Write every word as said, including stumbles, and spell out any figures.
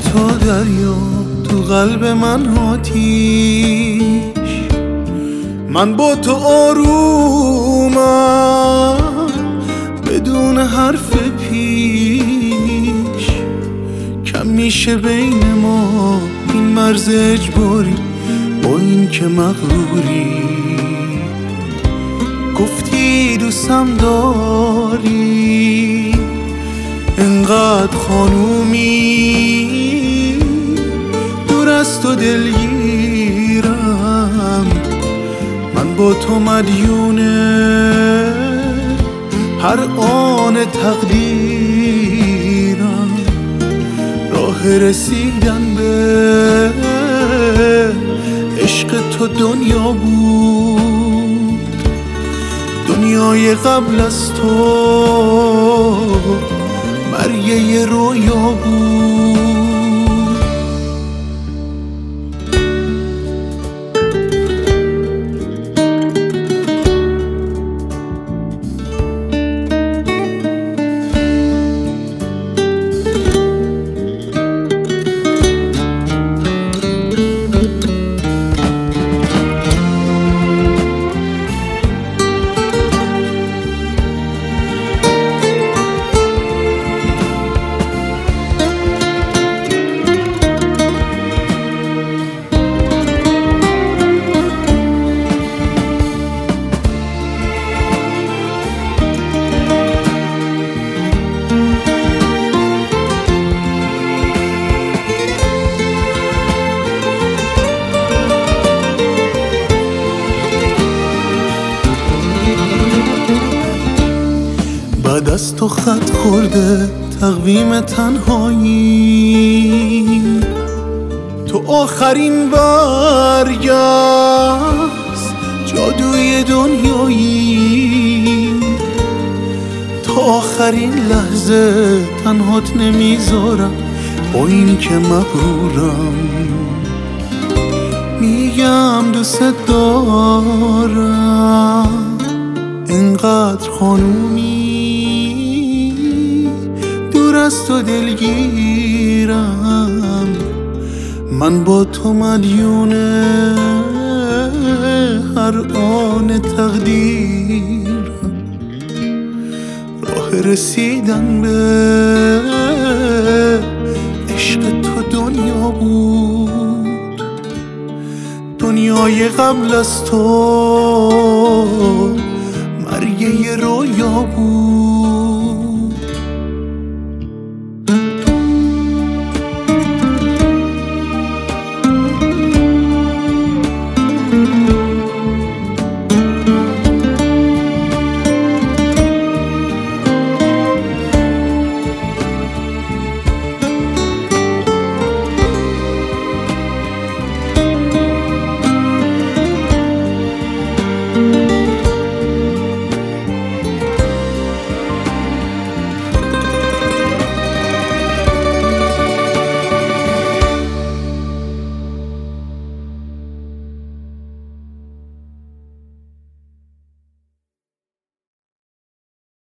تو دریا، تو قلب من آتیش. من با تو آرومم بدون حرف پیش. کم میشه بین ما این مرز اجباری، با این که مغروری. گفتی دوستم داری، انقدر خانومی، دور از تو دلگیرم. من با تو مدیونه هر آن تقدیرم. راه رسیدن به عشق تو دنیا بود، دنیای قبل از تو مرگ یه رویا بود. بعد از تو خط خورده تقویم تنهایی. تو آخرین برگ است جادوی دنیایی. تا آخرین لحظه تنهات نمیذارم، با این که مغرورم. میگم دوست دارم، انقدر خانومی، دور از تو دلگیرم. من با تو مدیونه هر آن تقدیرم. راه رسیدن به عشق تو دنیا بود، دنیای قبل از تو مرگ یه رویا بود.